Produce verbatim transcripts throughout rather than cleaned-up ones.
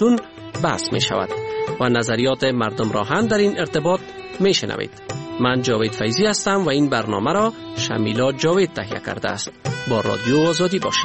پشتون بحث می شود و نظریات مردم را هم در این ارتباط می شنوید. من جاوید فیضی هستم و این برنامه را شمیلا جاوید تهیه کرده است. با رادیو آزادی باشید.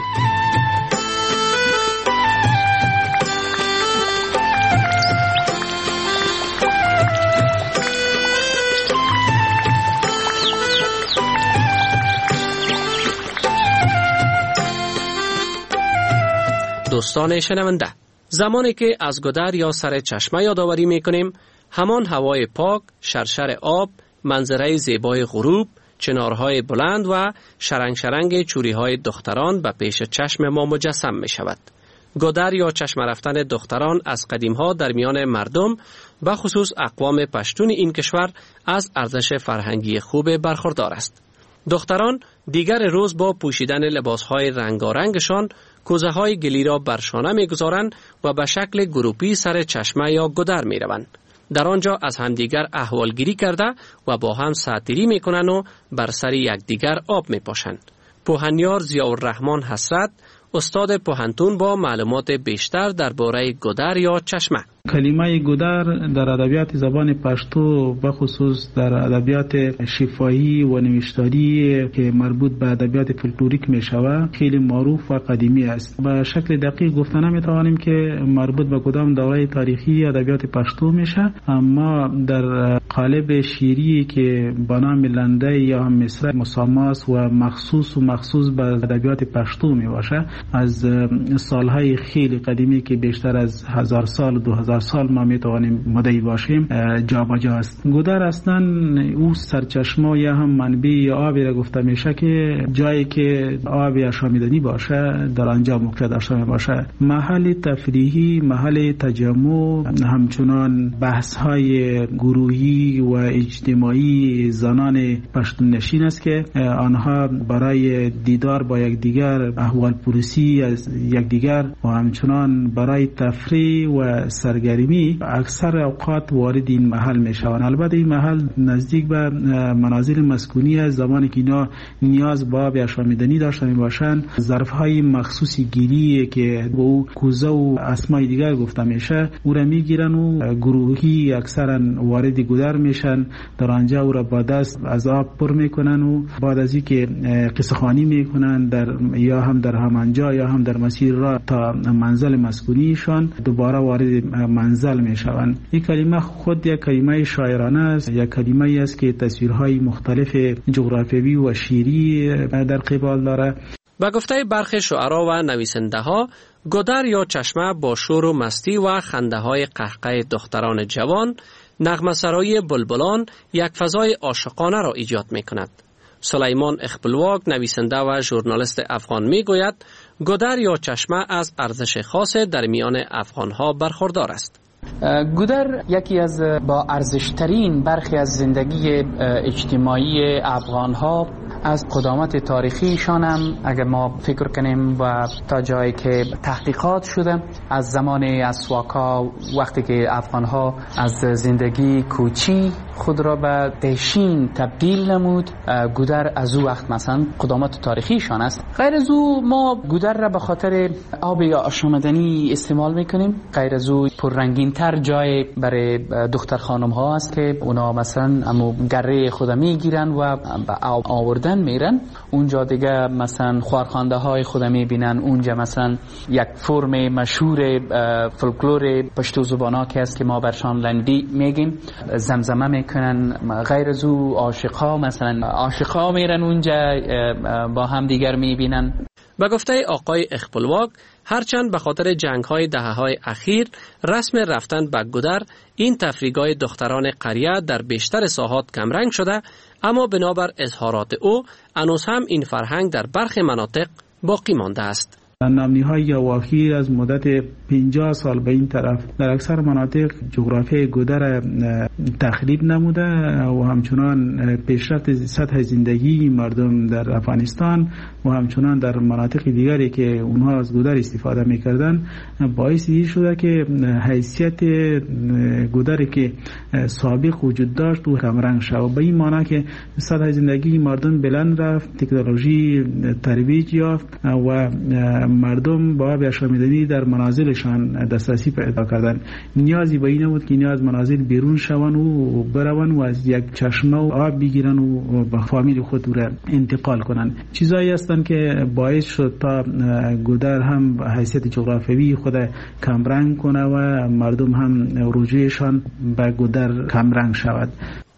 دوستان شنونده، زمانی که از گودر یا سر چشمه یادآوری میکنیم، همان هوای پاک، شرشر آب، منظره زیبای غروب، چنارهای بلند و شرنگ شرنگ چوریهای دختران به پیش چشم ما مجسم می شود. گودر یا چشم رفتن دختران از قدیمها در میان مردم و خصوص اقوام پشتون این کشور از ارزش فرهنگی خوب برخوردار است. دختران دیگر روز با پوشیدن لباسهای رنگارنگشان کوزه های گلی را بر شانه می‌گذارند و به شکل گروپی سر چشمه یا گودر می‌روند. در آنجا از همدیگر احوالگیری کرده و با هم ساتیری می‌کنند و بر سر یکدیگر آب می‌پاشند. پوهنیار ضیاءالرحمن حسرت، استاد پوهنتون، با معلومات بیشتر درباره گودر یا چشمه. کلمه گودر در ادبیات زبان پشتو و خصوص در ادبیات شفاهی و نوشتاری که مربوط به ادبیات فولکلوریک می شود خیلی معروف و قدیمی است. به شکل دقیق گفته نمی توانیم که مربوط به کدام دوره تاریخی ادبیات پشتو میشه، اما در قالب شیری که به نام لنده یا هم مصرع مساماس و مخصوص و مخصوص به ادبیات پشتو می باشه، از سالهای خیلی قدیمی که بیشتر از هزار سال دو هزار سال ما میتوانیم مدعی باشیم جا با جا است. گودر اصلا او سرچشمه یا هم منبع آبی را گفته میشه که جایی که آب آشامیدنی باشه در آنجا موقع داشته می باشه. محل تفریحی، محل تجمع، همچنان بحث های گروهی و اجتماعی زنان پشتون نشین است که آنها برای دیدار با یکدیگر، احوال پرسی از یکدیگر و همچنان برای تفریح و سرگرمی اکثر اوقات وارد این محل می شوند. البته این محل نزدیک به منازل مسکونی است. زمانی که اینا نیاز به آب آشامیدنی داشته می باشند، ظرف های مخصوصی گیری که به او کوزه و اسمای دیگر گفته میشه او را میگیرن و گروهی اکثرا وارد گودر میشن. در آنجا او را با دست از آب پر میکنن و بعد از اینکه قصه خوانی میکنن در یا هم در همانجا یا هم در مسیر راه تا منزل مسکونیشان دوباره وارد منزل میشوند. این کلمه خود یک کلمه شاعرانه است، یک کلمه است که تصویرهای مختلف جغرافیایی و شعری در قبال داره. با گفته برخی شعرا و نویسنده ها، گودر یا چشمه با شور و مستی و خنده های قهقه دختران جوان، نغمه سرای بلبلان یک فضای عاشقانه را ایجاد می کند. سلیمان اخپلواک، نویسنده و ژورنالیست افغان، می گوید گودر یا چشمه از ارزش خاص در میان افغانها برخوردار است. گودر یکی از با ارزشترین برخی از زندگی اجتماعی افغانها از قدامت تاریخیشان هم اگر ما فکر کنیم و تا جایی که تحقیقات شده از زمان اسواقا، وقتی که افغانها از زندگی کوچی خود را به دهشین تبدیل نمود، گودر از او وقت مثلا قدامت تاریخیشان است. غیر از او ما گودر را به خاطر آب آشامیدنی استعمال میکنیم. غیر از او پررنگین تر جای برای دختر خانم ها است که اونا مثلا امو گره خود میگیرن و به آب آوردن میرن. اونجا دیگه مثلا خوارخوانده های خود میبینن. اونجا مثلا یک فرم مشهور فولکلور پشتو زبانا که است که ما برشان لندی میگیم، زمزمه میکنن. غیر از او عاشقا مثلا عاشقا میرن اونجا با هم دیگر میبینن. به گفته آقای اخپلواک، هرچند به خاطر جنگ‌های دهه‌های اخیر رسم رفتن به گودر، این تفریحگاه دختران قریه در بیشتر ساحات کمرنگ شده، اما بنابر اظهارات او هنوز هم این فرهنگ در برخی مناطق باقی مانده است. نامنی‌های اواخیر از مدت پنجاه سال به این طرف در اکثر مناطق جغرافیای گودر تخریب نموده و همچنان پیشرفت سطح زندگی مردم در افغانستان و همچنان در مناطق دیگری که اونها از گودر استفاده می‌کردن باعث این شده که حیثیت گودری که سابق وجود داشت و کمرنگ شد. به این معنی که سطح زندگی مردم بلند رفت، تکنولوژی ترویج یافت و مردم با آب آشامیدنی در منازلشان دسترسی پیدا کردن. نیازی به این بود که نیاز منازل بیرون شون و برون و از یک چشمه و آب بگیرن و به فامیل خود را انتقال کنن. چیزایی هستند که باعث شد تا گودر هم حیثیت جغرافیایی خود کمرنگ کنه و مردم هم رجوعشان به گودر کمرنگ شود.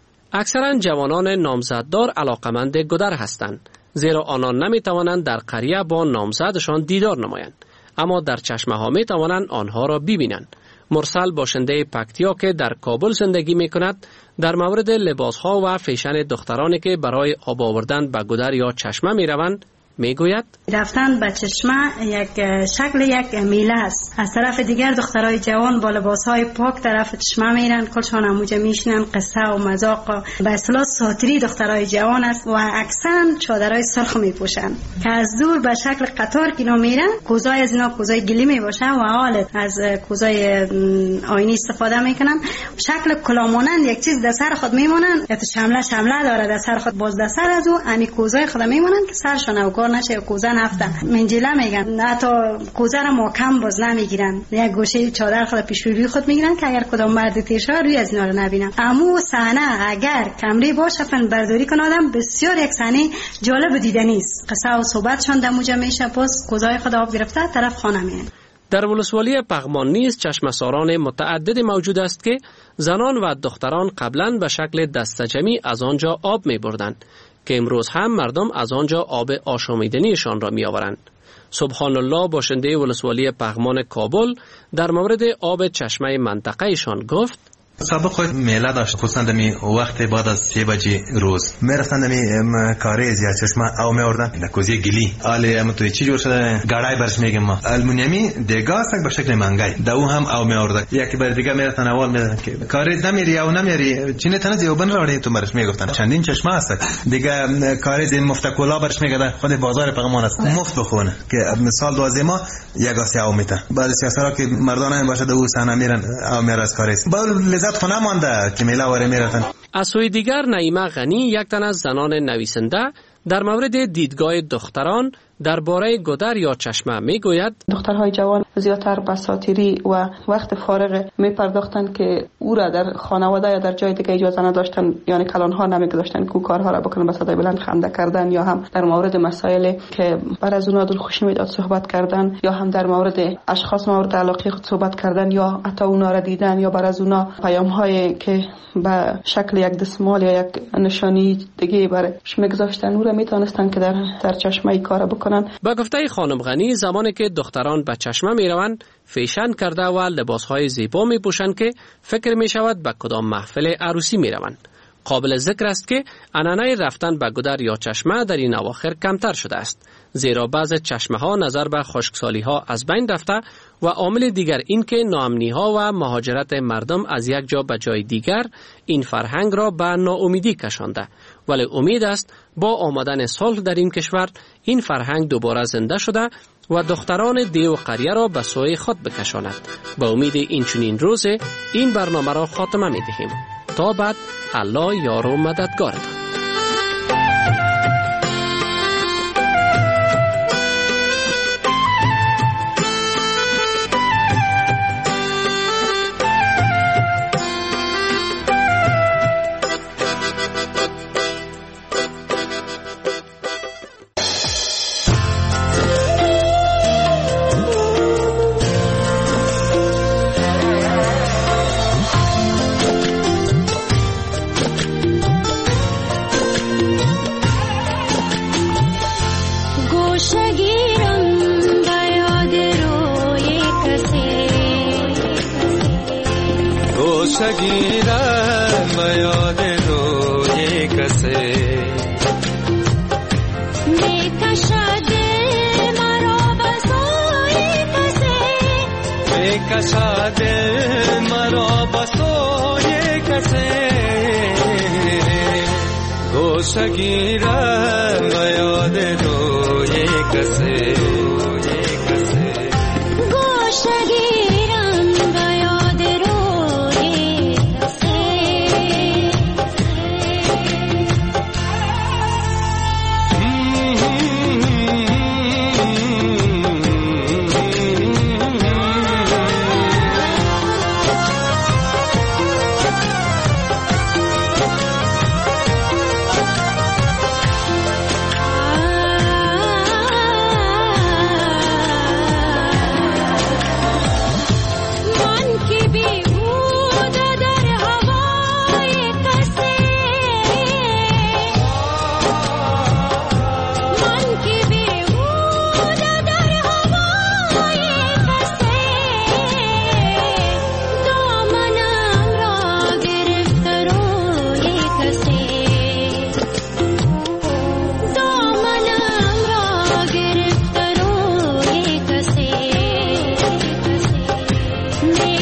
اکثرا جوانان نامزددار علاقمند گودر هستند، زیرا آنان نمی توانند در قریه با نامزدشان دیدار نمایند، اما در چشمه ها می توانند آنها را ببینند. مرسل باشنده پکتیا که در کابل زندگی می کند در مورد لباس ها و فیشن دخترانی که برای آب آوردن به گودر یا چشمه می روند می گوید رفتن به چشمه یک شکل یک میله است. از طرف دیگر دخترای جوان با لباسهای پاک طرف چشمه میرن، کلشان هموجه میشنن، قصه و مذاق به اصطلاح ساتری دخترای جوان است و اکثرا چادرای سرخ میپوشن که از دور به شکل قطار که اینا میرن. کوزای از اینا کوزای گلی میباشه و حال از کوزای آینی استفاده میکنن، شکل کلامانند یک چیز در سر خود میمونن، یا شمله شمله داره در سر خود، باز در سر از او امی کوزای خود میمونن که سرشون او نشه کوزه نفته منجله میگن. حتی کوزه را محکم باز نمیگیرن، یک گوشه چادر خود پیش روی خود میگیرن که اگر کدام مرد تیشه روی از اینا رو نبینن. اما صحنه اگر کمری باشه فن برداری کنه آدم بسیار یک صحنه جالب دیدنی است. قصه و صحبتشون در موجه میشه، پس کوزای خود آب گرفته طرف خانه میان. در ولسوالی پغمان نیز چشمه‌ساران متعدد موجود است که زنان و دختران قبلا به شکل دستجمعی از آنجا آب می‌بردند که امروز هم مردم از آنجا آب آشامیدنیشان را می آورند. سبحان الله باشنده ولسوالی پغمان کابل در مورد آب چشمه منطقهشان گفت سابق خود میله داشت، خصوصا دمی وقت بعد از سه بجه روز میرفتن دمی کاریز یا چشمه او میوردن در کوزی گلی آلی هم توی چی جور شده گاڑای برش میگم ما المونیمی دیگه است به شکل منگای دو هم او میورد. یکی بر دیگه میرفتن اول میدن که کاریز نمیری او نمیری چی نه تنه دیوبن راوړی تو برش میگفتن چندین چشمه است دیگه کاریز مفتکولا برش میگه خود بازار پغمان است مفت بخونه که مثال دوازده ما یک آسیا او میته بعد سیاسرا که مردانه باشه دو سنه میرن او میره از کاریز با خونه مانده که میله واره میرفتن. از سوی دیگر نعیمه غنی یک تن از زنان نویسنده در مورد دیدگاه دختران درباره گودر یا چشمه میگوید دخترهای جوان زیادتر به ساتیری و وقت فارغ میپرداختند که او را در خانواده یا در جای دیگه اجازه نداشتن، یعنی کلانها نمیگذاشتن که کارها را بکنن، به صدای بلند خنده کردن یا هم در مورد مسائل که بر از اونها دلخوشی میداد صحبت کردن یا هم در مورد اشخاص مورد علاقه خود صحبت کردن یا حتی اونا را دیدن یا بر از اونها پیام‌هایی که به شکل یک دستمال یا یک نشانی دیگه برش میگذاشتن او را میتونستن که در در چشمه کار بکنن. با گفته خانم غنی زمانی که دختران به چشمه می روند فیشن کرده و لباسهای زیبا می پوشند که فکر می شود به کدام محفل عروسی می روند. قابل ذکر است که عنعنه رفتن به گودر یا چشمه در این اواخر کمتر شده است، زیرا بعض چشمه ها نظر به خشکسالی ها از بین رفته و عامل دیگر این که ناامنی ها و مهاجرت مردم از یک جا به جای دیگر این فرهنگ را به ناامیدی کشانده. ولی امید است با آمدن صلح در این کشور این فرهنگ دوباره زنده شده و دختران دیو قریه را به سوی خود بکشاند. با امید این چنین روز این برنامه را خاتمه می دهیم. تا بعد الله یار و مددگارتان.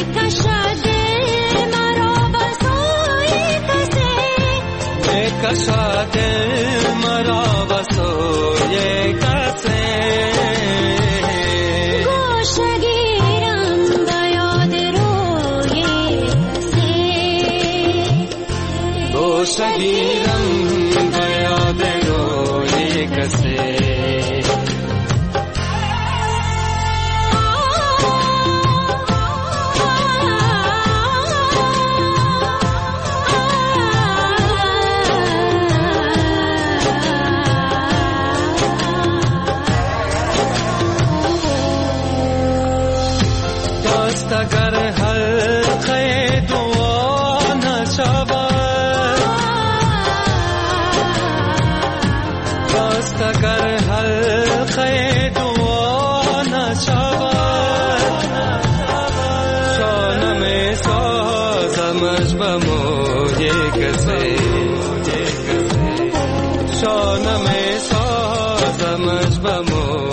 شانم سازمش بمو